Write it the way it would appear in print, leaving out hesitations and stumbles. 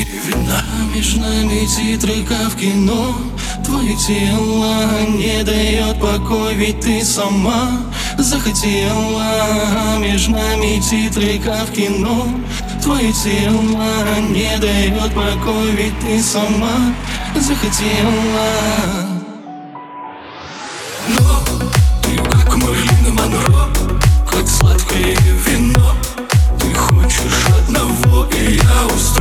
вина. Между нами титры, как в кино. Твое тело не дает покой, ведь ты сама захотела. Между нами титры, как в кино. Твое тело не дает покой, ведь ты сама захотела. Но ты как Мэрилин Монро, как сладкое вино. Ты хочешь одного, и я устал.